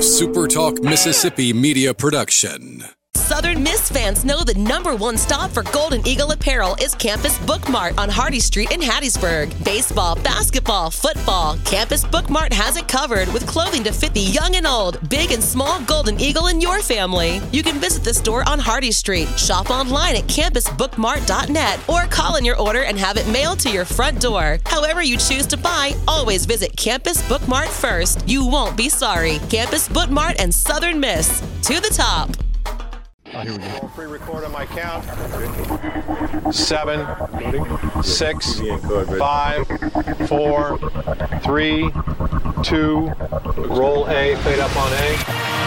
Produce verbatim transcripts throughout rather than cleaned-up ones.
a Super Talk Mississippi media production. Southern Miss fans know the number one stop for Golden Eagle apparel is Campus Book Mart on Hardy Street in Hattiesburg. Baseball, basketball, football, Campus Book Mart has it covered with clothing to fit the young and old, big and small Golden Eagle in your family. You can visit the store on Hardy Street, shop online at campus book mart dot net, or call in your order and have it mailed to your front door. However you choose to buy, always visit Campus Book Mart first. You won't be sorry. Campus Book Mart and Southern Miss. To the top. Oh, here we go. I'll pre-record on my count. Seven, six, five, four, three, two, roll A, fade up on A.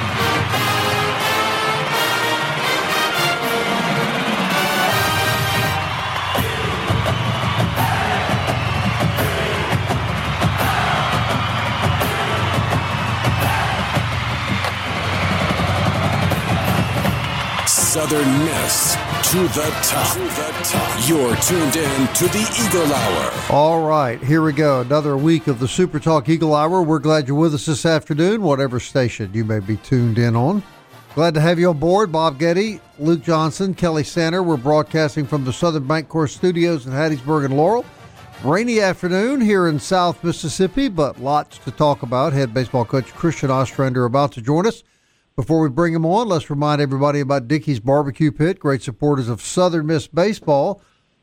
Southern Miss to the top. To the top. You're tuned in to the Eagle Hour. All right, here we go. Another week of the Super Talk Eagle Hour. We're glad you're with us this afternoon, whatever station you may be tuned in on. Glad to have you on board. Bob Getty, Luke Johnson, Kelly Sander. We're broadcasting from the Southern Bancorp Studios in Hattiesburg and Laurel. Rainy afternoon here in South Mississippi, but lots to talk about. Head baseball coach Christian Ostrander about to join us. Before we bring them on, let's remind everybody about Dickey's Barbecue Pit, great supporters of Southern Miss baseball.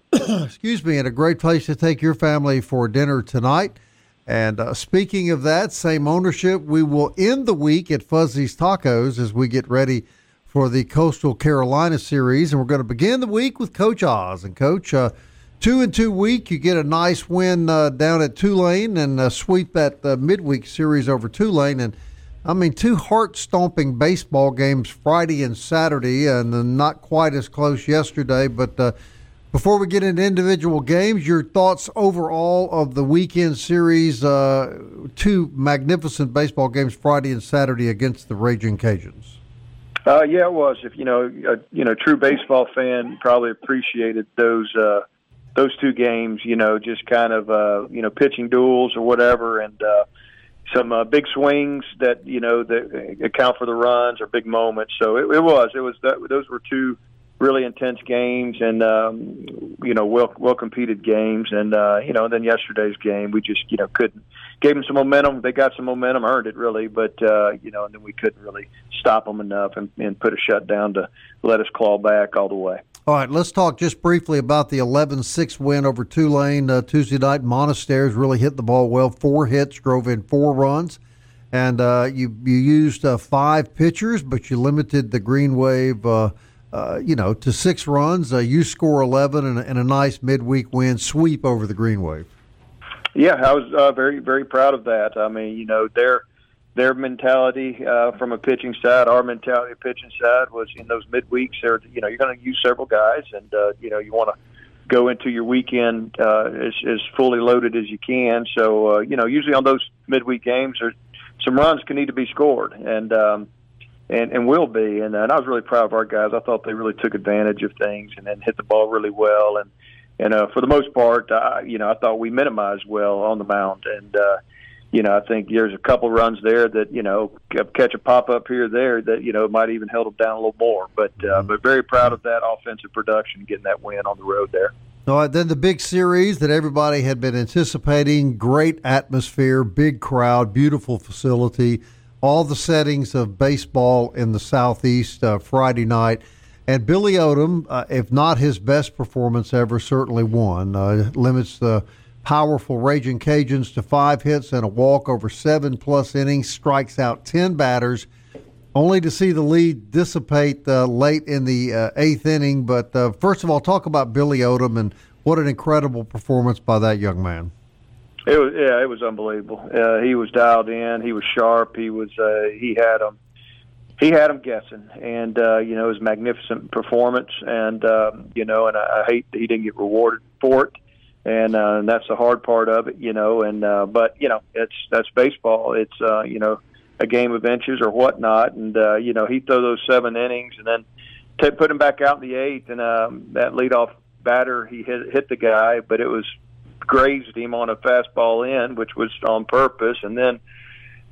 Excuse me, and a great place to take your family for dinner tonight. And uh, speaking of that, same ownership, we will end the week at Fuzzy's Tacos as we get ready for the Coastal Carolina series. And we're going to begin the week with Coach Oz. And Coach, uh, two and two week, you get a nice win uh, down at Tulane and uh, sweep that uh, midweek series over Tulane. And I mean, two heart-stomping baseball games Friday and Saturday, and uh, not quite as close yesterday. But uh, before we get into individual games, your thoughts overall of the weekend series, uh, two magnificent baseball games Friday and Saturday against the Raging Cajuns. Uh, yeah, it was. If you know, a, you know, true baseball fan probably appreciated those uh, those two games. You know, just kind of uh, you know pitching duels or whatever, and. Uh, Some uh, big swings that you know that account for the runs or big moments. So it, it was, it was that, those were two really intense games and um, you know well well competed games. And uh, you know then yesterday's game we just you know couldn't gave them some momentum. They got some momentum, earned it really, but uh, you know and then we couldn't really stop them enough and, and put a shutdown to let us claw back all the way. All right, let's talk just briefly about the eleven six win over Tulane uh, Tuesday night. Monasteries really hit the ball well. Four hits, drove in four runs. And uh, you you used uh, five pitchers, but you limited the Green Wave, uh, uh, you know, to six runs. Uh, you score eleven and, and a nice midweek win, sweep over the Green Wave. Yeah, I was uh, very, very proud of that. I mean, you know, they're – Their mentality uh, from a pitching side, our mentality of pitching side was in those midweeks. There, you know, you're going to use several guys, and uh, you know, you want to go into your weekend uh, as, as fully loaded as you can. So, uh, you know, usually on those midweek games, there's some runs can need to be scored, and um, and and will be. And, and I was really proud of our guys. I thought they really took advantage of things and then hit the ball really well. And and uh, for the most part, uh, you know, I thought we minimized well on the mound. And uh, You know, I think there's a couple runs there that, you know, catch a pop-up here or there that, you know, might even held them down a little more. But uh, but very proud of that offensive production, getting that win on the road there. All right, then the big series that everybody had been anticipating, great atmosphere, big crowd, beautiful facility, all the settings of baseball in the Southeast uh, Friday night. And Billy Odom, uh, if not his best performance ever, certainly won. Uh, limits the powerful Raging Cajuns to five hits and a walk over seven-plus innings, strikes out ten batters, only to see the lead dissipate uh, late in the uh, eighth inning. But uh, first of all, talk about Billy Odom and what an incredible performance by that young man. It was, yeah, it was unbelievable. Uh, he was dialed in. He was sharp. He was, uh, he had him, he had him guessing, and uh, you know, it was a magnificent performance. And um, you know, and I, I hate that he didn't get rewarded for it. And, uh, and that's the hard part of it, you know. And uh, but you know, it's that's baseball. It's uh, you know, a game of inches or whatnot. And uh, you know, he threw those seven innings, and then t- put him back out in the eighth. And um, that leadoff batter, he hit hit the guy, but it was grazed him on a fastball in, which was on purpose. And then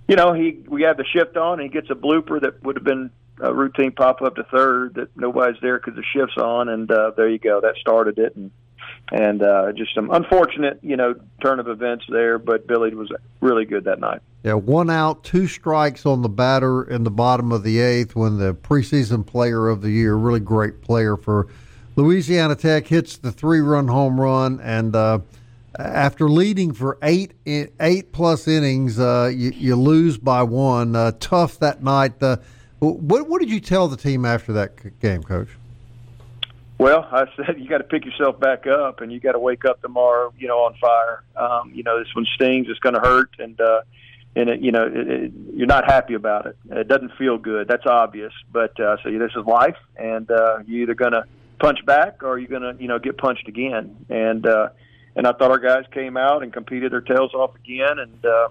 you know, he we had the shift on, and he gets a blooper that would have been a routine pop up to third that nobody's there because the shift's on, and uh, there you go. That started it, and and uh, just some unfortunate, you know, turn of events there. But Billy was really good that night. Yeah, one out, two strikes on the batter in the bottom of the eighth when the preseason player of the year, really great player for Louisiana Tech, hits the three-run home run, and uh, after leading for eight eight plus innings, uh, you, you lose by one. Uh, tough that night. Uh, what what did you tell the team after that game, Coach? Well, I said you got to pick yourself back up, and you got to wake up tomorrow, you know, on fire. Um, you know, this one stings. It's going to hurt, and uh, and it, you know, it, it, you're not happy about it. It doesn't feel good. That's obvious. But uh, so this is life, and uh, you're either going to punch back or you're going to, you know, get punched again. And uh, and I thought our guys came out and competed their tails off again. And uh,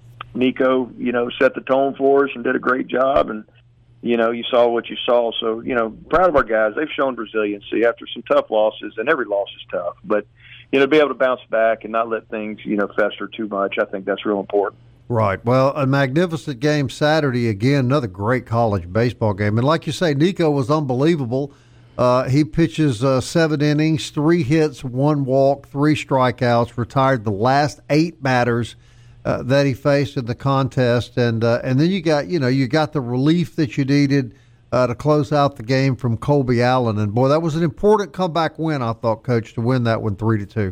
Nico, you know, set the tone for us and did a great job. And you know, you saw what you saw. So, you know, proud of our guys. They've shown resiliency after some tough losses, and every loss is tough. But, you know, to be able to bounce back and not let things, you know, fester too much, I think that's real important. Right. Well, a magnificent game Saturday. Again, another great college baseball game. And like you say, Nico was unbelievable. Uh, he pitches uh, seven innings, three hits, one walk, three strikeouts, retired the last eight batters Uh, that he faced in the contest, and uh, and then you got you know you got the relief that you needed uh, to close out the game from Colby Allen, and boy, that was an important comeback win, I thought, Coach, to win that one three to two.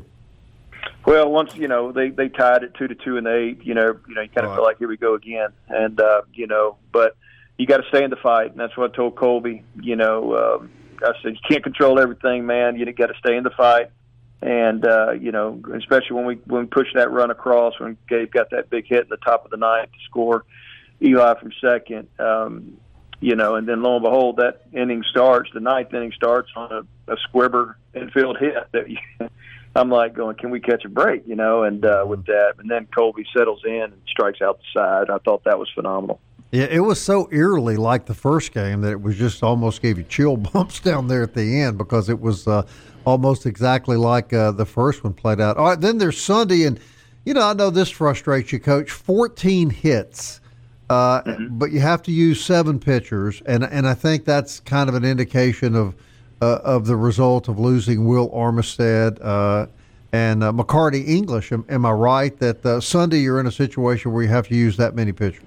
Well, once you know they, they tied it two to two in the eighth, you know you know you kind of right. feel like here we go again, and uh, you know, but you got to stay in the fight, and that's what I told Colby. You know, um, I said you can't control everything, man. You got to stay in the fight. And, uh, you know, especially when we when we pushed that run across, when Gabe got that big hit in the top of the ninth to score Eli from second, um, you know, and then lo and behold, that inning starts, the ninth inning starts on a, a Squibber infield hit. That you, I'm like going, can we catch a break, you know, and uh, with that. And then Colby settles in and strikes out the side. I thought that was phenomenal. Yeah, it was so eerily like the first game that it was just almost gave you chill bumps down there at the end because it was uh, almost exactly like uh, the first one played out. All right, then there's Sunday, and, you know, I know this frustrates you, Coach, fourteen hits, uh, mm-hmm. but you have to use seven pitchers, and and I think that's kind of an indication of uh, of the result of losing Will Armistead uh, and uh, McCarty English. Am, am I right that uh, Sunday you're in a situation where you have to use that many pitchers?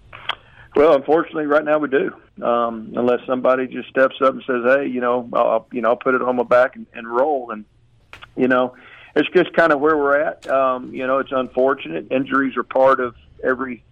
Well, unfortunately, right now we do. Um, unless somebody just steps up and says, "Hey, you know, I'll, you know, I'll put it on my back and, and roll." And you know, it's just kind of where we're at. Um, you know, it's unfortunate. Injuries are part of every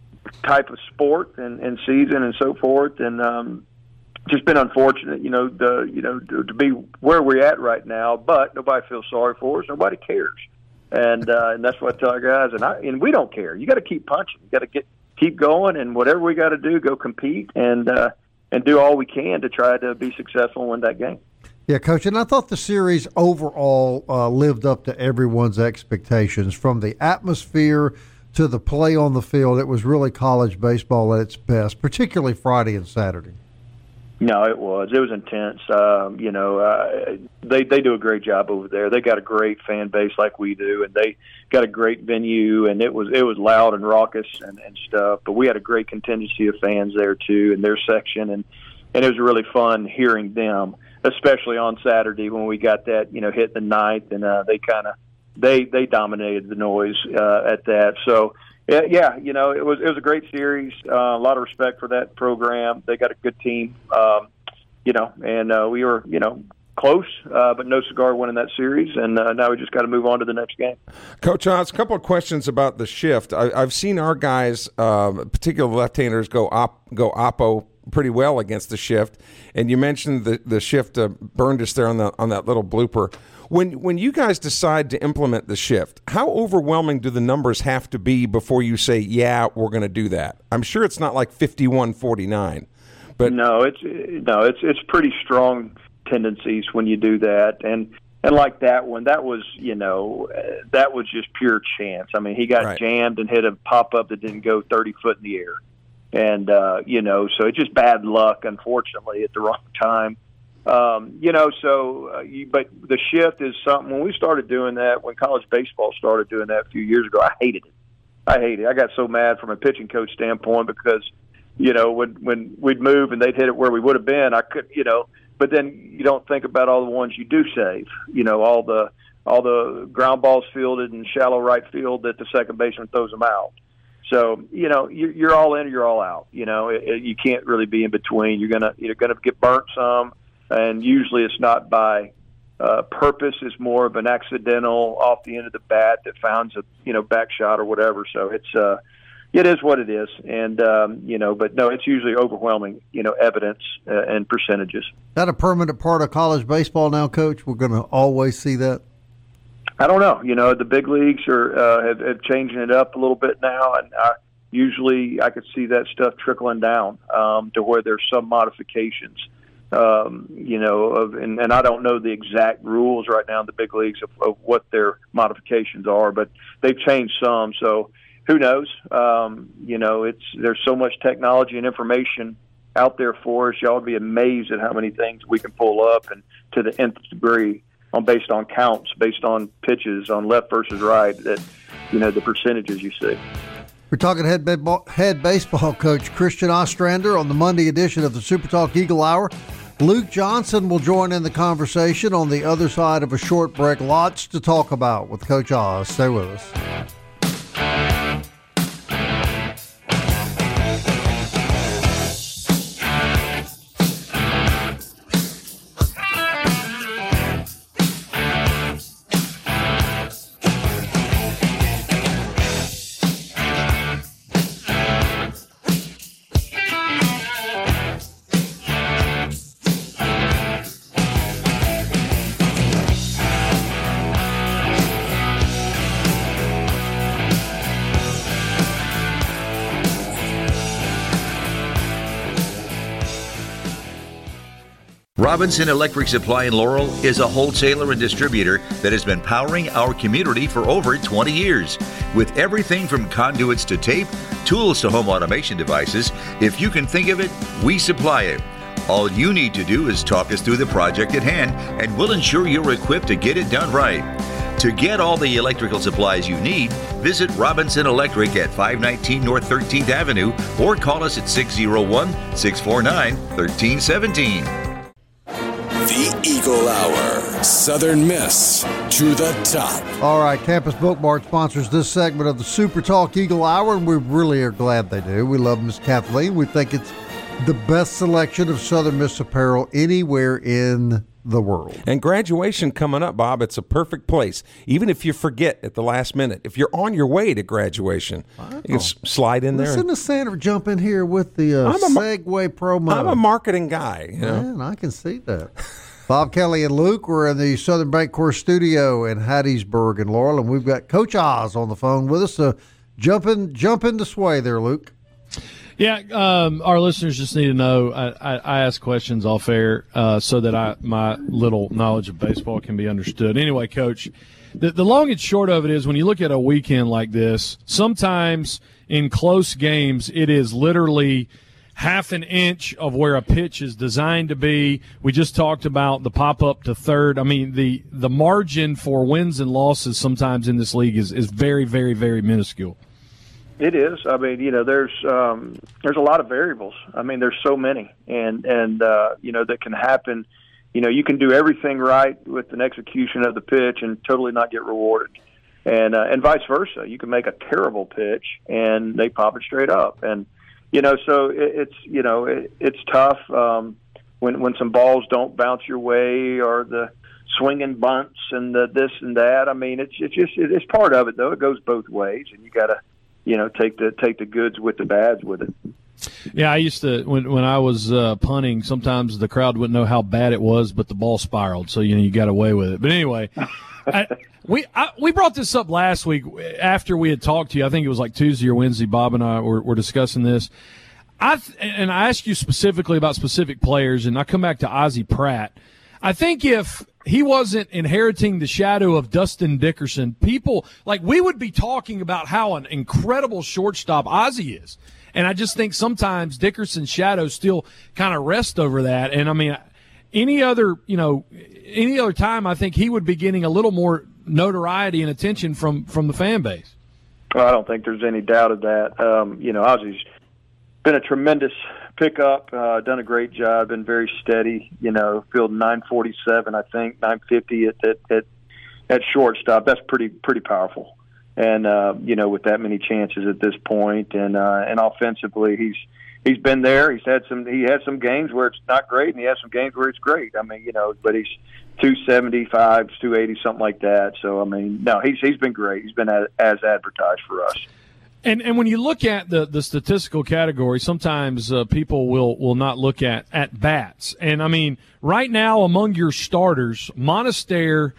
type of sport and, and season and so forth. And um, just been unfortunate. You know, the you know to, to be where we're at right now. But nobody feels sorry for us. Nobody cares. And uh, and that's what I tell our guys. And I and we don't care. You got to keep punching. You got to get. Keep going, and whatever we got to do, go compete and uh, and do all we can to try to be successful and win that game. Yeah, Coach, and I thought the series overall uh, lived up to everyone's expectations, from the atmosphere to the play on the field. It was really college baseball at its best, particularly Friday and Saturday. No, it was. It was intense. Um, you know, uh, they they do a great job over there. They got a great fan base like we do, and they got a great venue. And it was it was loud and raucous and, and stuff. But we had a great contingency of fans there too in their section, and and it was really fun hearing them, especially on Saturday when we got that you know hit the ninth, and uh, they kind of they they dominated the noise uh, at that. So. Yeah, yeah, you know, it was it was a great series. Uh, a lot of respect for that program. They got a good team, um, you know, and uh, we were, you know, close, uh, but no cigar winning that series. And uh, now we just got to move on to the next game. Coach Otz, a couple of questions about the shift. I, I've seen our guys, uh, particularly left-handers, go op, go oppo pretty well against the shift. And you mentioned the the shift uh, burned us there on the on that little blooper. When when you guys decide to implement the shift, how overwhelming do the numbers have to be before you say, yeah, we're going to do that? I'm sure it's not like fifty-one forty-nine. But no, it's no, it's it's pretty strong tendencies when you do that. And and like that one, that was, you know, uh, that was just pure chance. I mean, he got right. jammed and hit a pop-up that didn't go thirty foot in the air. And, uh, you know, so it's just bad luck, unfortunately, at the wrong time. Um, you know, so, uh, you, but the shift is something, when we started doing that, when college baseball started doing that a few years ago, I hated it. I hate it. I got so mad from a pitching coach standpoint because, you know, when when we'd move and they'd hit it where we would have been, I could, you know, but then you don't think about all the ones you do save, you know, all the all the ground balls fielded in shallow right field that the second baseman throws them out. So, you know, you're all in or you're all out. You know, it, it, you can't really be in between. You're gonna you're gonna get burnt some, and usually it's not by uh, purpose. It's more of an accidental off the end of the bat that finds a you know back shot or whatever. So it's uh, it is what it is, and um, you know, but no, it's usually overwhelming. You know, evidence uh, and percentages. Is that a permanent part of college baseball now, Coach? We're going to always see that. I don't know. You know, the big leagues are uh, have, have changing it up a little bit now, and I, usually I could see that stuff trickling down um, to where there's some modifications. Um, you know, of, and, and I don't know the exact rules right now in the big leagues of, of what their modifications are, but they've changed some. So who knows? Um, you know, it's there's so much technology and information out there for us. Y'all would be amazed at how many things we can pull up and to the nth degree. On based on counts, based on pitches, on left versus right, that you know the percentages you see. We're talking head baseball, head baseball coach Christian Ostrander on the Monday edition of the Super Talk Eagle Hour. Luke Johnson will join in the conversation on the other side of a short break. Lots to talk about with Coach Oz. Stay with us. Robinson Electric Supply in Laurel is a wholesaler and distributor that has been powering our community for over twenty years. With everything from conduits to tape, tools to home automation devices, if you can think of it, we supply it. All you need to do is talk us through the project at hand, and we'll ensure you're equipped to get it done right. To get all the electrical supplies you need, visit Robinson Electric at five nineteen North thirteenth Avenue or call us at six oh one, six four nine, one three one seven. The Eagle Hour. Southern Miss to the top. All right, Campus Bookmart sponsors this segment of the Super Talk Eagle Hour, and we really are glad they do. We love Miss Kathleen. We think it's the best selection of Southern Miss apparel anywhere in the world. And graduation coming up, Bob. It's a perfect place. Even if you forget at the last minute, if you're on your way to graduation, wow. you can s- slide in there. Listen and, to Sandra jump in here with the uh, I'm a, segue promo. I'm a marketing guy. You know? Man, I can see that. Bob Kelly and Luke, we're in the Southern Bancorp studio in Hattiesburg and Laurel, and we've got Coach Oz on the phone with us. So jump in, jump in to sway there, Luke. Yeah, um, our listeners just need to know I, I, I ask questions off air uh, so that I my little knowledge of baseball can be understood. Anyway, Coach, the, the long and short of it is when you look at a weekend like this, sometimes in close games it is literally half an inch of where a pitch is designed to be. We just talked about the pop-up to third. I mean, the, the margin for wins and losses sometimes in this league is, is very, very, very minuscule. It is. I mean, you know, there's um, there's a lot of variables. I mean, there's so many, and and uh, you know that can happen. You know, you can do everything right with an execution of the pitch and totally not get rewarded, and uh, and vice versa. You can make a terrible pitch and they pop it straight up, and you know, so it, it's you know it, it's tough um, when when some balls don't bounce your way or the swinging bunts and the this and that. I mean, it's it's just it's part of it though. It goes both ways, and you got to. You know, take the take the goods with the bads with it. Yeah, I used to when when I was uh, punting. Sometimes the crowd wouldn't know how bad it was, but the ball spiraled, so you know you got away with it. But anyway, I, we I, we brought this up last week after we had talked to you. I think it was like Tuesday or Wednesday. Bob and I were, were discussing this. I and I asked you specifically about specific players, and I come back to Ozzie Pratt. I think if he wasn't inheriting the shadow of Dustin Dickerson, people like we would be talking about how an incredible shortstop Ozzie is. And I just think sometimes Dickerson's shadow still kind of rests over that. And I mean, any other, you know, any other time, I think he would be getting a little more notoriety and attention from, from the fan base. Well, I don't think there's any doubt of that. Um, you know, Ozzie's been a tremendous pickup, uh, done a great job, been very steady. You know, fielded nine forty-seven, I think, nine fifty at at, at at shortstop. That's pretty pretty powerful. And uh, you know, with that many chances at this point, and uh, and offensively, he's he's been there. He's had some he had some games where it's not great, and he has some games where it's great. I mean, you know, but he's two seventy-five, two eighty, something like that. So I mean, no, he's he's been great. He's been as, as advertised for us. And and when you look at the, the statistical category, sometimes uh, people will, will not look at, at bats. And, I mean, right now among your starters, Monasterio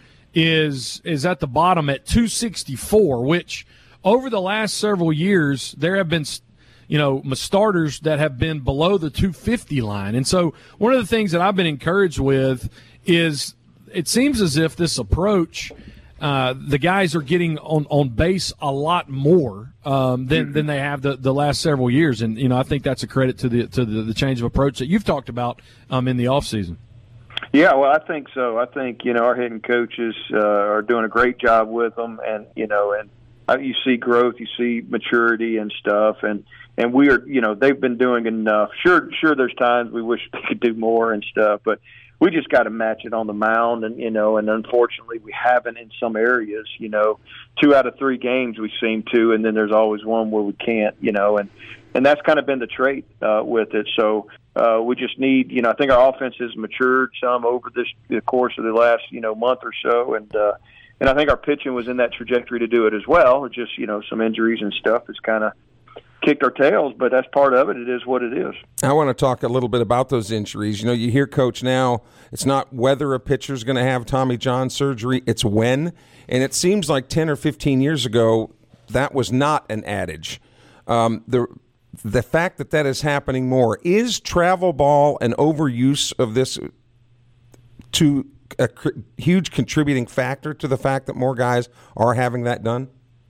is is at the bottom at two sixty-four, which over the last several years there have been, you know, starters that have been below the two fifty line. And so one of the things that I've been encouraged with is it seems as if this approach – Uh, the guys are getting on, on base a lot more um, than than they have the, the last several years, and you know I think that's a credit to the to the, the change of approach that you've talked about um, in the offseason. Yeah, well, I think so. I think you know our hitting coaches uh, are doing a great job with them, and you know, and uh, you see growth, you see maturity and stuff, and and we are you know they've been doing enough. Sure, sure. There's times we wish they could do more and stuff, but we just got to match it on the mound, and you know, and unfortunately, we haven't in some areas. You know, two out of three games we seem to, and then there's always one where we can't. You know, and and that's kind of been the trait uh, with it. So uh, we just need, you know, I think our offense has matured some over this the course of the last you know month or so, and uh, and I think our pitching was in that trajectory to do it as well. Just you know, some injuries and stuff has kind of kicked our tails, but that's part of it. It is what it is. I want to talk a little bit about those injuries. You know, you hear Coach now, it's not whether a pitcher's going to have Tommy John surgery, it's when. And it seems like ten or fifteen years ago, that was not an adage. Um, the the fact that that is happening more, is travel ball an overuse of this to a huge contributing factor to the fact that more guys are having that done?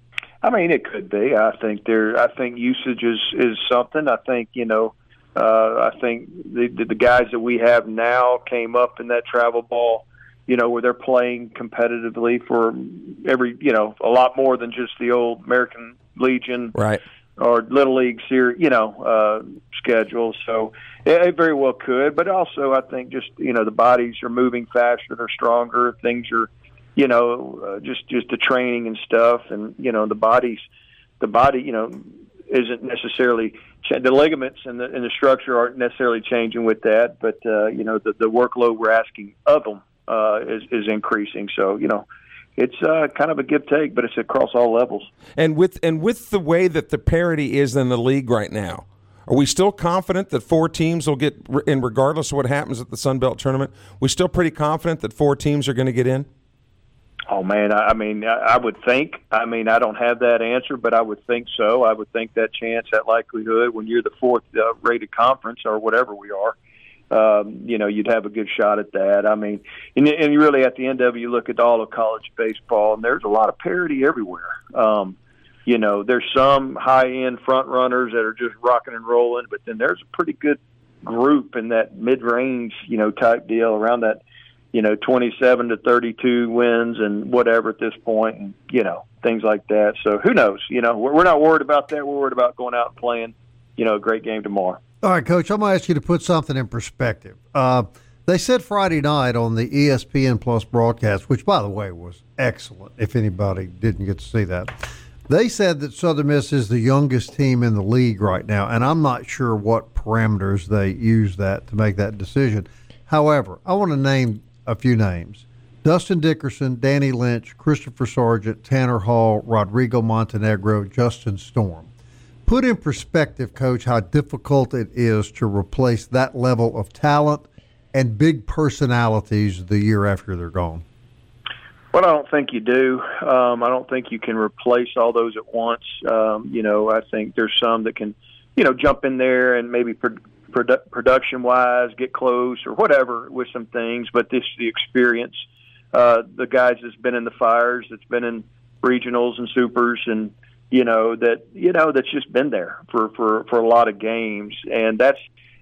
I mean, it could be. I think there. I think usage is, is something. I think you know. Uh, I think the, the the guys that we have now came up in that travel ball, you know, where they're playing competitively for every, you know, a lot more than just the old American Legion, right, or Little League series, you know, uh, schedule. So it, it very well could. But also, I think just you know the bodies are moving faster, they're stronger, things are. You know, uh, just just the training and stuff, and you know the body's the body. You know, isn't necessarily the ligaments and the and the structure aren't necessarily changing with that, but uh, you know the the workload we're asking of them uh, is is increasing. So you know, it's uh, kind of a give take, but it's across all levels. And with and with the way that the parity is in the league right now, are we still confident that four teams will get in, regardless of what happens at the Sun Belt tournament? We're still pretty confident that four teams are going to get in. Oh, man, I mean, I would think. I mean, I don't have that answer, but I would think so. I would think that chance, that likelihood, when you're the fourth uh, rated conference or whatever we are, um, you know, you'd have a good shot at that. I mean, and, and really at the end of it, you look at all of college baseball, and there's a lot of parity everywhere. Um, you know, there's some high-end front runners that are just rocking and rolling, but then there's a pretty good group in that mid-range, you know, type deal around that, you know, twenty-seven to thirty-two wins and whatever at this point, and, you know, things like that. So who knows? You know, we're, we're not worried about that. We're worried about going out and playing, you know, a great game tomorrow. All right, Coach, I'm going to ask you to put something in perspective. Uh, they said Friday night on the E S P N Plus broadcast, which, by the way, was excellent, if anybody didn't get to see that. They said that Southern Miss is the youngest team in the league right now, and I'm not sure what parameters they use that to make that decision. However, I want to name a few names: Dustin Dickerson, Danny Lynch, Christopher Sargent, Tanner Hall, Rodrigo Montenegro, Justin Storm. Put in perspective, Coach, how difficult it is to replace that level of talent and big personalities the year after they're gone. Well, I don't think you do. Um, I don't think you can replace all those at once. Um, you know, I think there's some that can, you know, jump in there and maybe pro- produ- production-wise get close or whatever with some things. But this the experience. Uh, the guys that's been in the Fires, that's been in regionals and supers, and you know that you know that's just been there for for for a lot of games, and that's.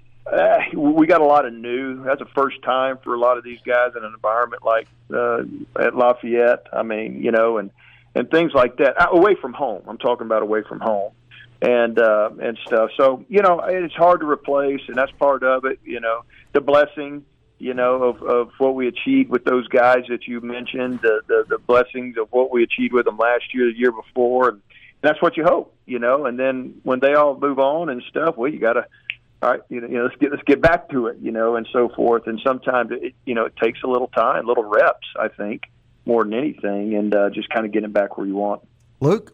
Uh, we got a lot of new. That's the first time for a lot of these guys in an environment like uh, at Lafayette. I mean, you know, and and things like that. Away from home, I'm talking about away from home, and uh, and stuff. So you know, it's hard to replace, and that's part of it. You know, the blessing, you know, of, of what we achieved with those guys that you mentioned, the, the the blessings of what we achieved with them last year, the year before, and that's what you hope, you know. And then when they all move on and stuff, well, you got to. All right, you know, you know, let's get let's get back to it, you know, and so forth. And sometimes it, you know, it takes a little time, little reps, I think, more than anything, and uh, just kind of getting back where you want. Luke,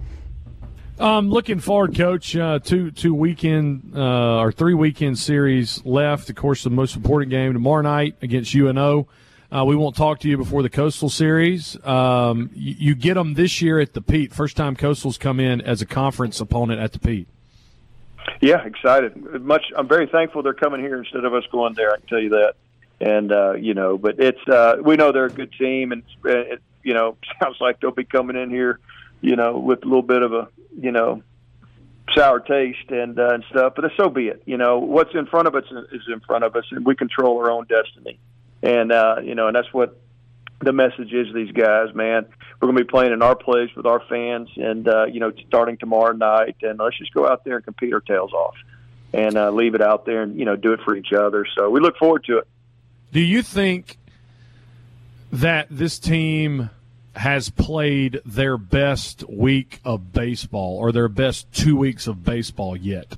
um, looking forward, Coach. Uh, two two weekend uh, or three weekend series left. Of course, the most important game tomorrow night against U N O. Uh, we won't talk to you before the Coastal Series. Um, you, you get them this year at the Pete. First time Coastals come in as a conference opponent at the Pete. Yeah, excited. Much. I'm very thankful they're coming here instead of us going there. I can tell you that. And uh, you know, but it's uh, we know they're a good team, and it, you know, sounds like they'll be coming in here, you know, with a little bit of a you know sour taste and uh, and stuff. But so be it. You know, what's in front of us is in front of us, and we control our own destiny. And uh, you know, and that's what the message is to these guys, man. We're going to be playing in our place with our fans, and uh, you know, starting tomorrow night. And let's just go out there and compete our tails off, and uh, leave it out there, and you know, do it for each other. So we look forward to it. Do you think that this team has played their best week of baseball, or their best two weeks of baseball yet?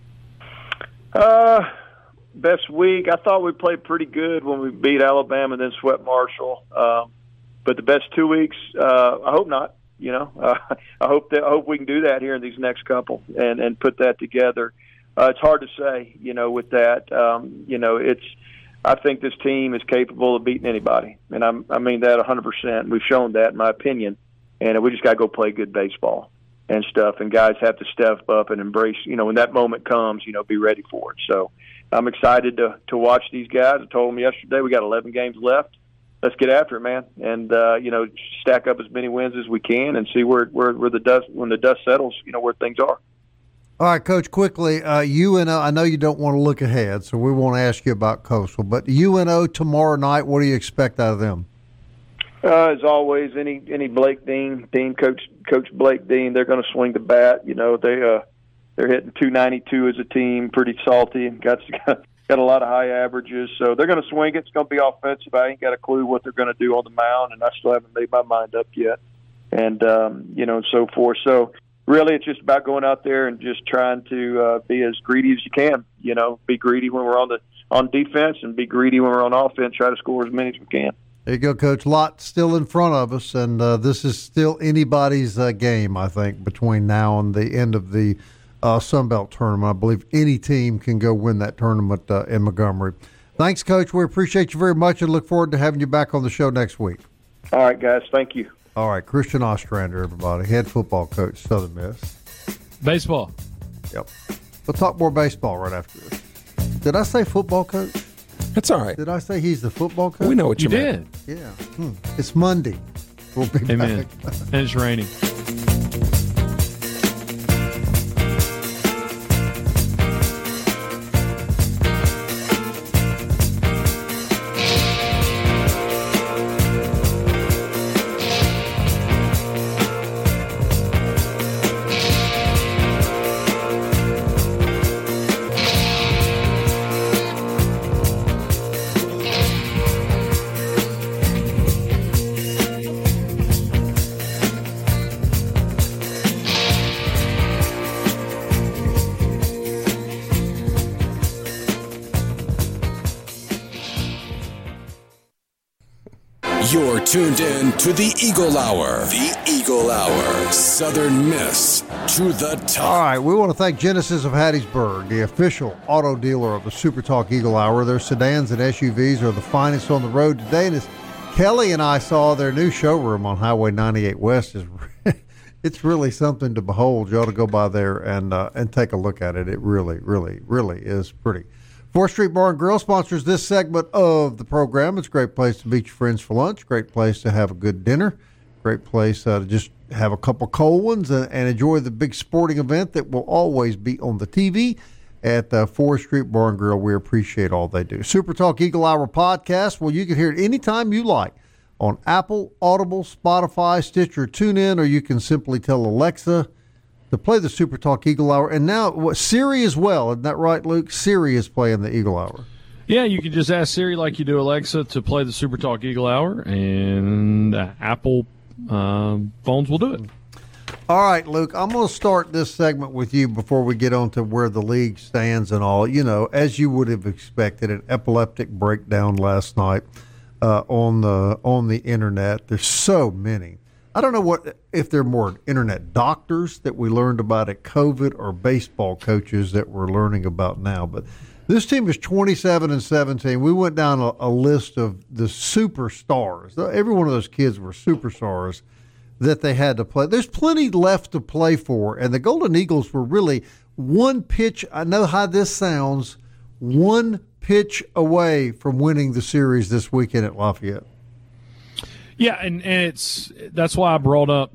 Uh, best week. I thought we played pretty good when we beat Alabama and then swept Marshall. Um, But the best two weeks, uh, I hope not. You know, uh, I hope that I hope we can do that here in these next couple and, and put that together. Uh, it's hard to say, you know, with that. Um, you know, it's. I think this team is capable of beating anybody, and I'm, I mean that one hundred percent. We've shown that, in my opinion, and we just got to go play good baseball and stuff. And guys have to step up and embrace. You know, when that moment comes, you know, be ready for it. So I'm excited to to watch these guys. I told them yesterday we got eleven games left. Let's get after it, man, and uh, you know, stack up as many wins as we can, and see where, where where the dust when the dust settles, you know, where things are. All right, Coach. Quickly, uh, U N O. I know you don't want to look ahead, so we won't ask you about Coastal. But U N O tomorrow night. What do you expect out of them? Uh, as always, any any Blake Dean team, Coach Coach Blake Dean, they're going to swing the bat. You know, they uh, they're hitting two ninety-two as a team, pretty salty. Got. Got a lot of high averages, so they're going to swing it. It's going to be offensive. I ain't got a clue what they're going to do on the mound, and I still haven't made my mind up yet. And, um, you know, and so forth. So, really, it's just about going out there and just trying to uh, be as greedy as you can. You know, be greedy when we're on the on defense and be greedy when we're on offense. Try to score as many as we can. There you go, Coach. Lot still in front of us, and uh, this is still anybody's uh, game, I think, between now and the end of the Uh, Sunbelt tournament. I believe any team can go win that tournament uh, in Montgomery. Thanks, Coach. We appreciate you very much and look forward to having you back on the show next week. All right, guys. Thank you. All right, Christian Ostrander, everybody, head football coach, Southern Miss. Baseball. Yep. We'll talk more baseball right after this. Did I say football coach? That's all right. Did I say he's the football coach? We know what you, you meant. did. Yeah. Hmm. It's Monday. We'll be Amen. back. And it's raining. You're tuned in to the Eagle Hour. The Eagle Hour. Southern Miss to the top. All right, we want to thank Genesis of Hattiesburg, the official auto dealer of the Super Talk Eagle Hour. Their sedans and S U Vs are the finest on the road today. And as Kelly and I saw, their new showroom on Highway ninety-eight West is it's really something to behold. You ought to go by there and uh, and take a look at it. It really, really, really is pretty. fourth Street Bar and Grill sponsors this segment of the program. It's a great place to meet your friends for lunch, great place to have a good dinner, great place uh, to just have a couple cold ones and, and enjoy the big sporting event that will always be on the T V at the fourth Street Bar and Grill. We appreciate all they do. Super Talk Eagle Hour podcast, well, you can hear it anytime you like on Apple, Audible, Spotify, Stitcher, TuneIn, or you can simply tell Alexa to play the Super Talk Eagle Hour. And now what, Siri as well. Isn't that right, Luke? Siri is playing the Eagle Hour. Yeah, you can just ask Siri like you do Alexa to play the Super Talk Eagle Hour, and uh, Apple um, phones will do it. All right, Luke, I'm going to start this segment with you before we get on to where the league stands and all. You know, as you would have expected, an epileptic breakdown last night uh, on the on the internet. There's so many. I don't know what if they're more internet doctors that we learned about at COVID or baseball coaches that we're learning about now, but this team is twenty-seven and seventeen. We went down a, a list of the superstars. Every one of those kids were superstars that they had to play. There's plenty left to play for, and the Golden Eagles were really one pitch. I know how this sounds, one pitch away from winning the series this weekend at Lafayette. Yeah, and, and it's that's why I brought up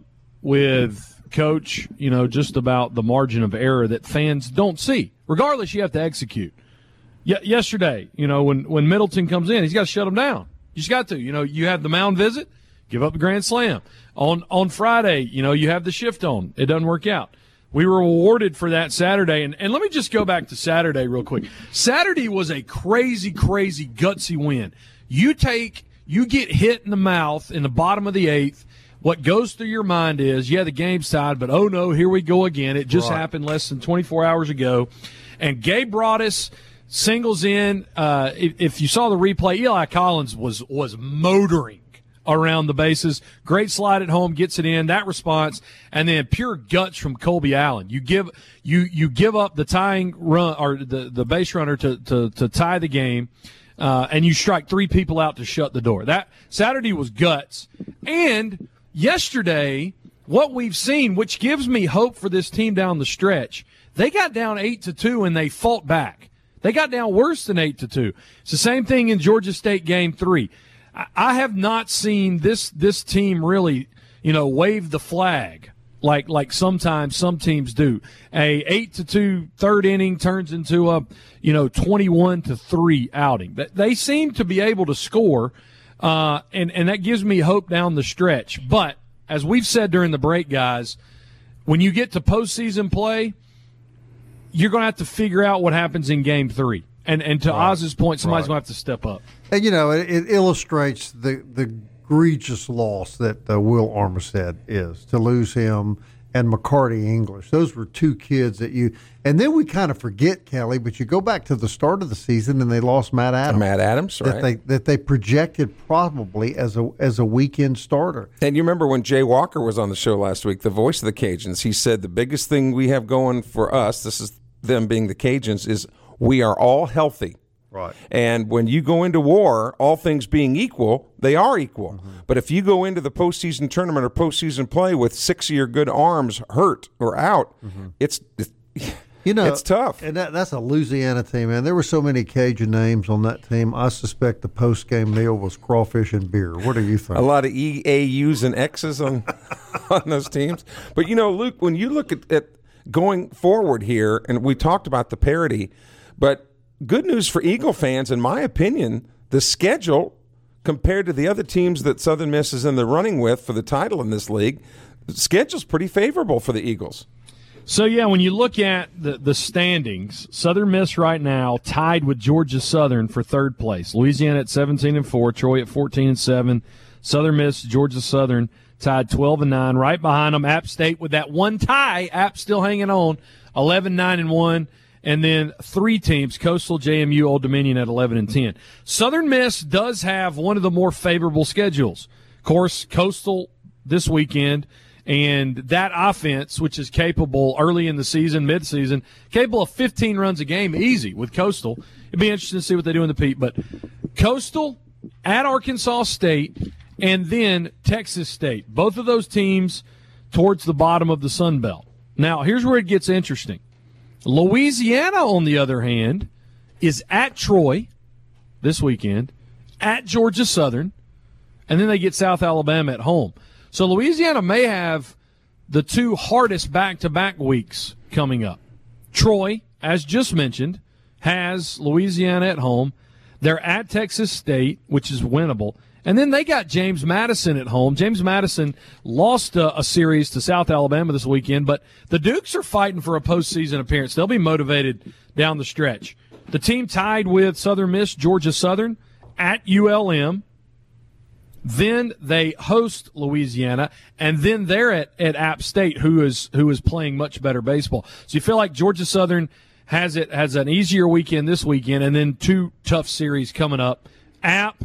with Coach, you know, just about the margin of error that fans don't see. Regardless, you have to execute. Y- yesterday, you know, when, when Middleton comes in, he's got to shut him down. You just got to. You know, you have the mound visit, give up the grand slam. On on Friday, you know, you have the shift on. It doesn't work out. We were rewarded for that Saturday. And, and let me just go back to Saturday real quick. Saturday was a crazy, crazy, gutsy win. You take – you get hit in the mouth in the bottom of the eighth. What goes through your mind is, yeah, the game's tied, but oh, no, here we go again. It just right. happened less than twenty-four hours ago. And Gabe Broadus – singles in. Uh, if, if you saw the replay, Eli Collins was was motoring around the bases. Great slide at home, gets it in. That response, and then pure guts from Colby Allen. You give you you give up the tying run or the, the base runner to to, to tie the game, uh, and you strike three people out to shut the door. That Saturday was guts. And yesterday, what we've seen, which gives me hope for this team down the stretch, they got down eight to two and they fought back. They got down worse than eight to two. It's the same thing in Georgia State game three. I have not seen this this team really, you know, wave the flag like like sometimes some teams do. A eight to two third inning turns into a, you know, twenty-one to three outing. They seem to be able to score, uh, and and that gives me hope down the stretch. But as we've said during the break, guys, when you get to postseason play, you're going to have to figure out what happens in game three. And and to right. Oz's point, somebody's right. going to have to step up. And, you know, it, it illustrates the, the egregious loss that uh, Will Armistead is, to lose him and McCarty English. Those were two kids that you – and then we kind of forget, Kelly, but you go back to the start of the season and they lost Matt Adams. Matt Adams, right. That they, that they projected probably as a as a weekend starter. And you remember when Jay Walker was on the show last week, the voice of the Cajuns, he said the biggest thing we have going for us, this is them being the Cajuns, is we are all healthy. Right. And when you go into war, all things being equal, they are equal. Mm-hmm. But if you go into the postseason tournament or postseason play with six of your good arms hurt or out, mm-hmm. it's, it's you know it's tough. And that, that's a Louisiana team, man. There were so many Cajun names on that team. I suspect the post-game meal was crawfish and beer. What do you think? A lot of E A Us and X's on on those teams. But, you know, Luke, when you look at, at going forward here, and we talked about the parity, but good news for Eagle fans, in my opinion, the schedule compared to the other teams that Southern Miss is in the running with for the title in this league, the schedule's pretty favorable for the Eagles. So, yeah, when you look at the, the standings, Southern Miss right now tied with Georgia Southern for third place. Louisiana at seventeen and four, Troy at fourteen and seven, Southern Miss, Georgia Southern tied twelve and nine. Right behind them, App State with that one tie. App still hanging on, eleven nine and one. And then three teams, Coastal, J M U, Old Dominion at eleven and ten. Southern Miss does have one of the more favorable schedules. Of course, Coastal this weekend, and that offense, which is capable early in the season, mid-season, capable of fifteen runs a game easy with Coastal. It'd be interesting to see what they do in the Pete. But Coastal at Arkansas State and then Texas State. Both of those teams towards the bottom of the Sun Belt. Now, here's where it gets interesting. Louisiana, on the other hand, is at Troy this weekend, at Georgia Southern, and then they get South Alabama at home. So Louisiana may have the two hardest back-to-back weeks coming up. Troy, as just mentioned, has Louisiana at home. They're at Texas State, which is winnable, And then they got James Madison at home. James Madison lost a, a series to South Alabama this weekend, but the Dukes are fighting for a postseason appearance. They'll be motivated down the stretch. The team tied with Southern Miss, Georgia Southern, at U L M. Then they host Louisiana, and then they're at, at App State, who is who is playing much better baseball. So you feel like Georgia Southern has it has an easier weekend this weekend, and then two tough series coming up. App,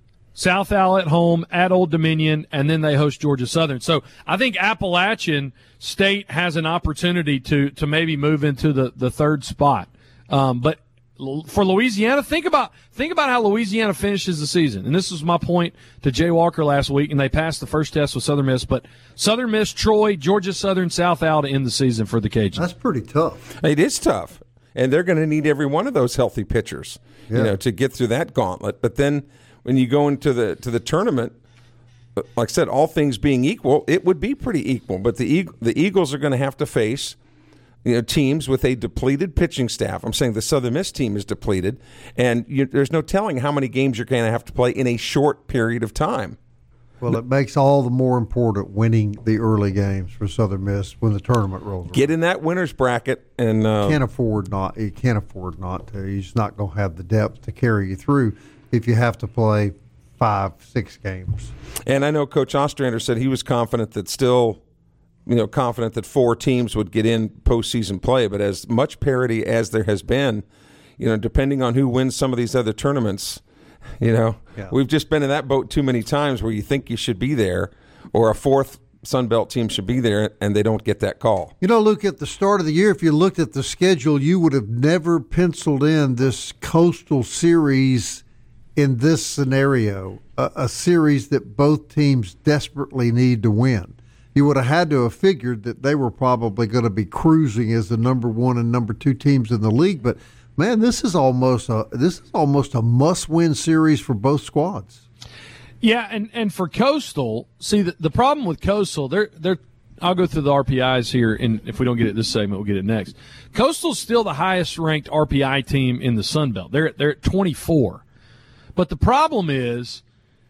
South Al at home, at Old Dominion, and then they host Georgia Southern. So I think Appalachian State has an opportunity to to maybe move into the, the third spot. Um, but for Louisiana, think about think about how Louisiana finishes the season. And this was my point to Jay Walker last week, and they passed the first test with Southern Miss. But Southern Miss, Troy, Georgia Southern, South Al to end the season for the Cajuns. That's pretty tough. It is tough. And they're going to need every one of those healthy pitchers, yeah. you know, to get through that gauntlet. But then when you go into the to the tournament, like I said, all things being equal, it would be pretty equal. But the the Eagles are going to have to face, you know, teams with a depleted pitching staff. I'm saying the Southern Miss team is depleted, and you, there's no telling how many games you're going to have to play in a short period of time. Well, it makes all the more important winning the early games for Southern Miss when the tournament rolls around. Get in that winner's bracket, and uh, can't afford not. You can't afford not to. You're just not going to have the depth to carry you through if you have to play five, six games. And I know Coach Ostrander said he was confident that still, you know, confident that four teams would get in postseason play. But as much parity as there has been, you know, depending on who wins some of these other tournaments, you know, yeah. we've just been in that boat too many times where you think you should be there, or a fourth Sun Belt team should be there, and they don't get that call. You know, Luke, at the start of the year, if you looked at the schedule, you would have never penciled in this Coastal Series in this scenario, a, a series that both teams desperately need to win. You would have had to have figured that they were probably going to be cruising as the number one and number two teams in the league, but man, this is almost a this is almost a must-win series for both squads. Yeah, and, and for Coastal, see the, the problem with Coastal, they're they're I'll go through the R P Is here, and if we don't get it this segment, we'll get it next. Coastal's still the highest ranked R P I team in the Sun Belt. They're they're at twenty-four. But the problem is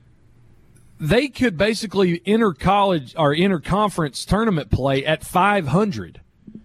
they could basically enter college or enter conference tournament play at five hundred.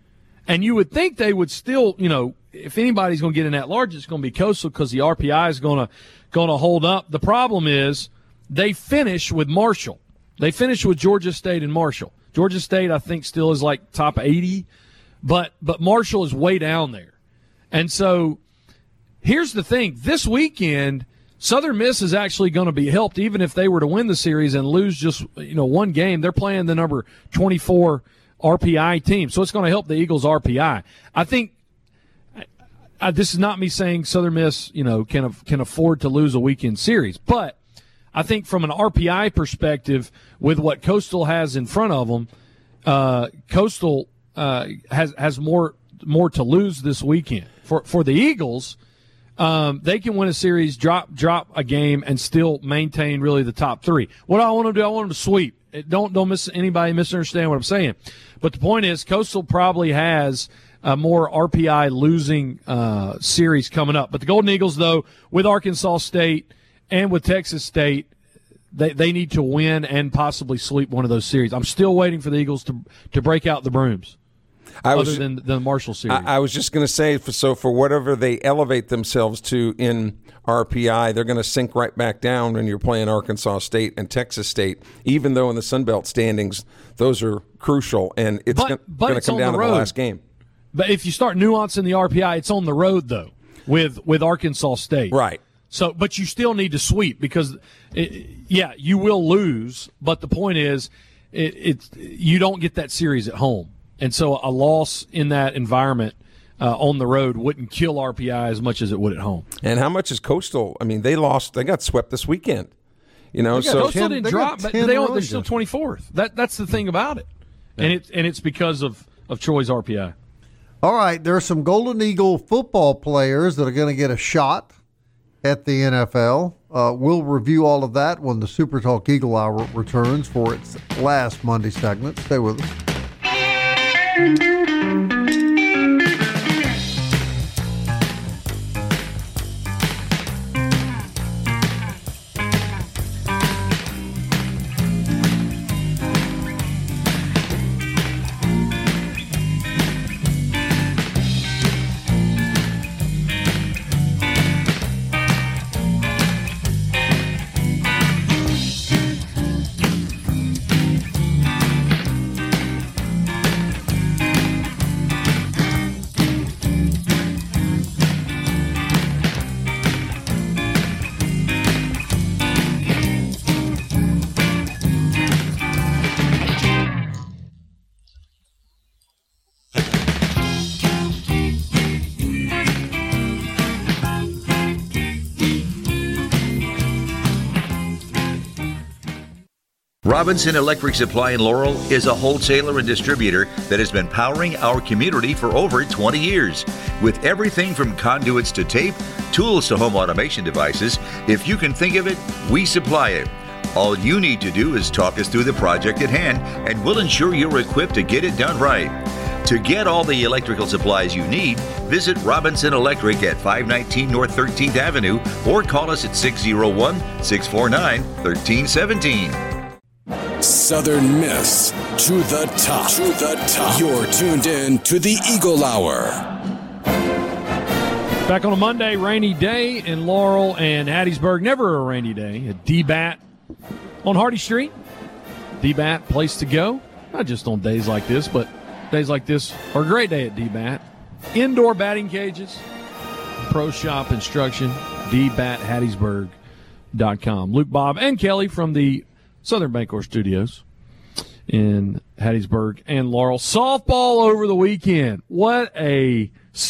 And you would think they would still, you know, if anybody's going to get in that large, it's going to be Coastal because the R P I is going to going to hold up. The problem is they finish with Marshall. They finish with Georgia State and Marshall. Georgia State, I think, still is like top eighty, but but Marshall is way down there. And so here's the thing. This weekend, Southern Miss is actually going to be helped even if they were to win the series and lose just, you know, one game. They're playing the number twenty-four R P I team, so it's going to help the Eagles' R P I. I think I, I, this is not me saying Southern Miss, you know, can can afford to lose a weekend series, but I think from an R P I perspective, with what Coastal has in front of them, uh, Coastal uh, has has more more to lose this weekend. For for the Eagles, um, they can win a series, drop drop a game, and still maintain really the top three. What do I want to do? I want them to sweep. It, don't don't miss anybody misunderstand what I'm saying. But the point is, Coastal probably has a more R P I losing uh, series coming up. But the Golden Eagles, though, with Arkansas State and with Texas State, they they need to win and possibly sweep one of those series. I'm still waiting for the Eagles to to break out the brooms. I was, other than the Marshall series. I, I was just going to say, for, so for whatever they elevate themselves to in R P I, they're going to sink right back down when you're playing Arkansas State and Texas State, even though in the Sun Belt standings, those are crucial, and it's going to come down to the last game. But if you start nuancing the R P I, it's on the road, though, with, with Arkansas State. Right. So, but you still need to sweep because, it, yeah, you will lose, but the point is it, it's you don't get that series at home. And so a loss in that environment uh, on the road wouldn't kill R P I as much as it would at home. And how much is Coastal? I mean, they lost. They got swept this weekend. You know, so Coastal didn't drop, but they they're still twenty-fourth. That that's the thing about it, yeah. and it and it's because of of Troy's R P I. All right, there are some Golden Eagle football players that are going to get a shot at the N F L. Uh, we'll review all of that when the Super Talk Eagle Hour returns for its last Monday segment. Stay with us. Robinson Electric Supply in Laurel is a wholesaler and distributor that has been powering our community for over twenty years. With everything from conduits to tape, tools to home automation devices, if you can think of it, we supply it. All you need to do is talk us through the project at hand, and we'll ensure you're equipped to get it done right. To get all the electrical supplies you need, visit Robinson Electric at five nineteen North thirteenth Avenue or call us at six oh one, six four nine, one three one seven. Southern Miss to the top. To the top. You're tuned in to the Eagle Hour. Back on a Monday, rainy day in Laurel and Hattiesburg. Never a rainy day. A D-Bat on Hardy Street. D-Bat, place to go. Not just on days like this, but days like this are a great day at D-Bat. Indoor batting cages, pro shop instruction, d bat hattiesburg dot com. Luke, Bob, and Kelly from the Southern Bancorp Studios in Hattiesburg and Laurel. Softball over the weekend. What a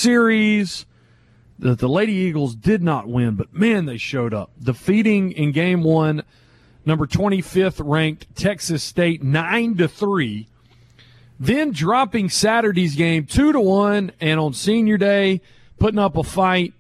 series that the Lady Eagles did not win, but, man, they showed up. Defeating in game one, number twenty-fifth ranked Texas State nine to three. Then dropping Saturday's game two to one, and on senior day, putting up a fight,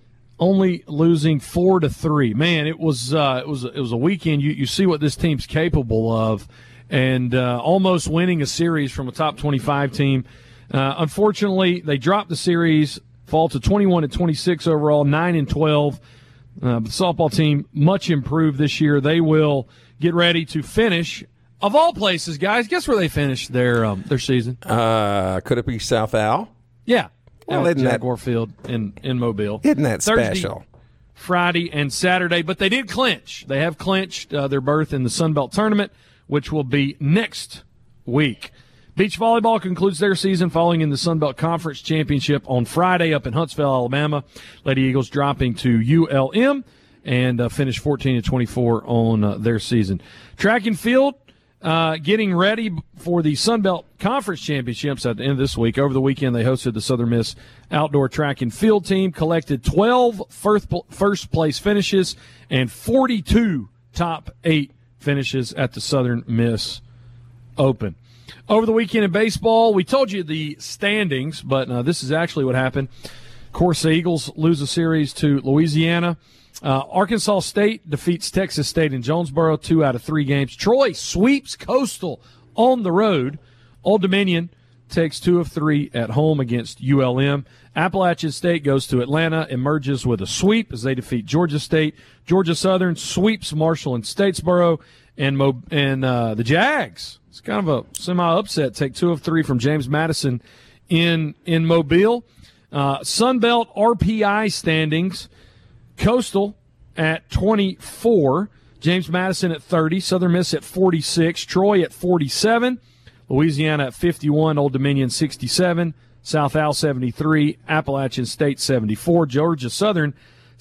only losing four to three. Man, it was uh, it was it was a weekend. You you see what this team's capable of, and uh, almost winning a series from a top twenty-five team. Uh, unfortunately, they dropped the series, fall to twenty-one and twenty-six overall, nine and twelve. Uh, but the softball team much improved this year. They will get ready to finish. Of all places, guys, guess where they finished their um, their season? Uh, could it be South Al? Yeah. Well, at isn't that- Jaguar Field in, in Mobile. Isn't that Thursday, special? Friday, and Saturday. But they did clinch. They have clinched uh, their berth in the Sun Belt Tournament, which will be next week. Beach volleyball concludes their season following in the Sun Belt Conference Championship on Friday up in Huntsville, Alabama. Lady Eagles dropping to U L M and uh, finished fourteen and twenty-four on uh, their season. Track and field. Uh, getting ready for the Sun Belt Conference Championships at the end of this week. Over the weekend, they hosted the Southern Miss Outdoor Track and Field team, collected twelve first, first place finishes and forty-two top eight finishes at the Southern Miss Open. Over the weekend in baseball, we told you the standings, but uh, this is actually what happened. Of course, the Eagles lose a series to Louisiana. Uh, Arkansas State defeats Texas State in Jonesboro, two out of three games. Troy sweeps Coastal on the road. Old Dominion takes two of three at home against U L M. Appalachian State goes to Atlanta, emerges with a sweep as they defeat Georgia State. Georgia Southern sweeps Marshall and Statesboro. And, Mo- and uh, the Jags, it's kind of a semi-upset, take two of three from James Madison in, in Mobile. Uh, Sun Belt R P I standings. Coastal at twenty-four, James Madison at thirty, Southern Miss at forty-six, Troy at forty-seven, Louisiana at fifty-one, Old Dominion sixty-seven, South Al seventy-three, Appalachian State seventy-four, Georgia Southern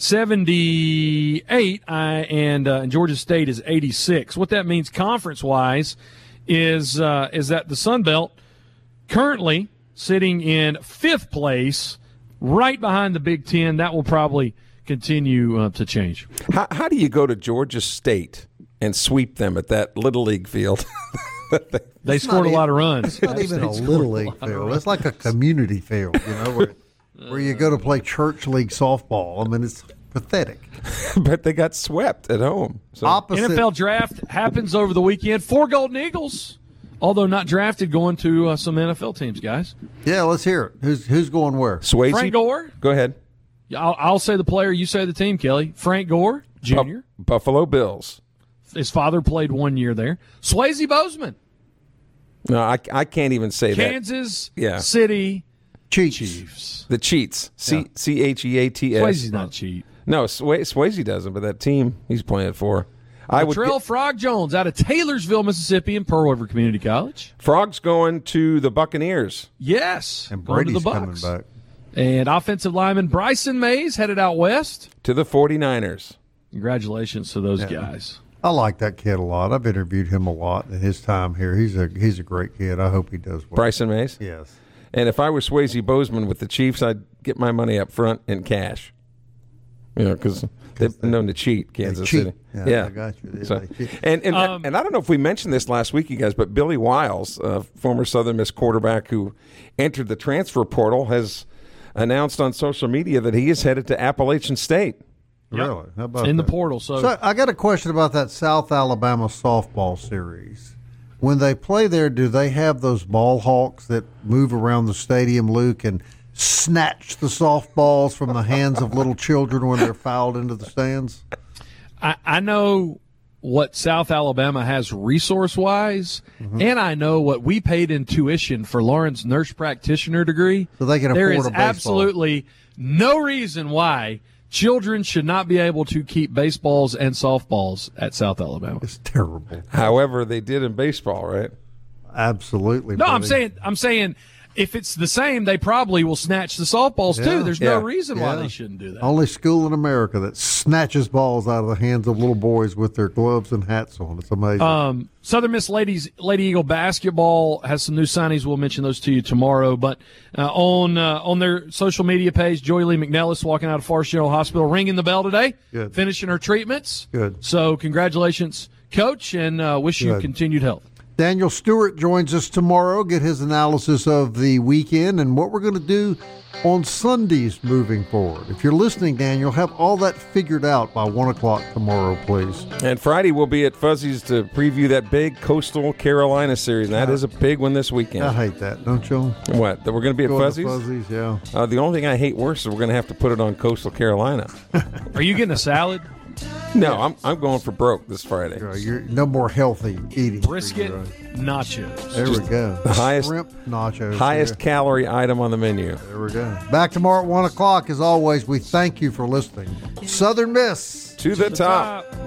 seventy-eight, uh, and, uh, and Georgia State is eighty-six. What that means conference-wise is uh, is that the Sun Belt currently sitting in fifth place, right behind the Big Ten. That will probably continue uh, to change. How, how do you go to Georgia State and sweep them at that Little League field? They It's scored a not lot even- of runs. It's not App even a State little scored league lot of field. runs. It's like a community field, you know, where, where you go to play church league softball. I mean, it's pathetic. But they got swept at home. So. Opposite. N F L draft happens over the weekend. Four Golden Eagles, although not drafted, going to uh, some N F L teams, guys. Yeah, let's hear it. Who's who's going where? Swayze? Frank Gore. Go ahead. I'll, I'll say the player, you say the team, Kelly. Frank Gore, Junior Bu- Buffalo Bills. His father played one year there. Swayze Bozeman, No, I, I can't even say Kansas Yeah. City Chiefs. Chiefs. that. The Cheats. C Yeah. C H E A T S. Swayze's not cheat. No, Sway, Swayze doesn't, but that team he's playing for. I would. Latrell Get, Frog Jones out of Taylorsville, Mississippi, and Pearl River Community College. Frog's going to the Buccaneers. Yes, And going to Brady's the coming Bucks. back. And offensive lineman Bryson Mays headed out west. To the 49ers. Congratulations to those guys. I like that kid a lot. I've interviewed him a lot in his time here. He's a he's a great kid. I hope he does well. Bryson Mays? Yes. And if I were Swayze Bozeman with the Chiefs, I'd get my money up front in cash. You know, because they've been known to cheat, Kansas cheat. City. Yeah, yeah. I got you. So, They cheat. and and, Um, and I don't know if we mentioned this last week, you guys, but Billy Wiles, uh, former Southern Miss quarterback who entered the transfer portal, has announced on social media that he is headed to Appalachian State. Really? How about in that? the portal. So, So I got a question about that South Alabama softball series. When they play there, do they have those ball hawks that move around the stadium, Luke, and snatch the softballs from the hands of little children when they're fouled into the stands? I, I know what South Alabama has resource-wise, Mm-hmm. and I know what we paid in tuition for Lauren's nurse practitioner degree. So they can There afford is a baseball. absolutely no reason why children should not be able to keep baseballs and softballs at South Alabama. It's terrible. However, they did in baseball, right? Absolutely. No, I'm buddy. saying I'm saying if it's the same, they probably will snatch the softballs Yeah. too. There's Yeah. no reason why Yeah. they shouldn't do that. Only school in America that snatches balls out of the hands of little boys with their gloves and hats on. It's amazing. Um, Southern Miss ladies, Lady Eagle basketball has some new signings. We'll mention those to you tomorrow. But uh, on uh, on their social media page, Joy Lee McNellis walking out of Forest General Hospital, ringing the bell today, Good. finishing her treatments. Good. So congratulations, Coach, and uh, wish you Good. continued health. Daniel Stewart joins us tomorrow, get his analysis of the weekend and what we're going to do on Sundays moving forward. If you're listening, Daniel, have all that figured out by one o'clock tomorrow, please. And Friday we'll be at Fuzzy's to preview that big Coastal Carolina series. And that is a big one this weekend. I hate that, don't you? What? That we're going to be at Go to Fuzzy's? Fuzzy's, yeah. Uh, the only thing I hate worse is we're going to have to put it on Coastal Carolina. Are you getting a salad? No, I'm I'm going for broke this Friday. Uh, You're no more healthy eating. Brisket, Right. nachos. There we go. the highest- Shrimp nachos. Highest There. calorie item on the menu. There we go. Back tomorrow at one o'clock. As always, we thank you for listening. Southern Miss. To the top. I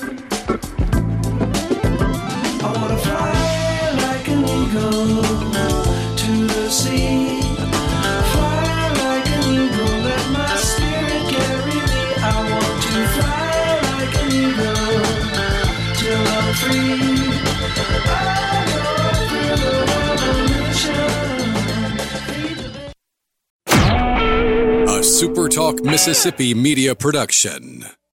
wanna fly like an eagle to the sea. Fly like an eagle, let my spirit carry me. I want to fly like an eagle till I'm free. I go through the revolution. A SuperTalk Mississippi media production.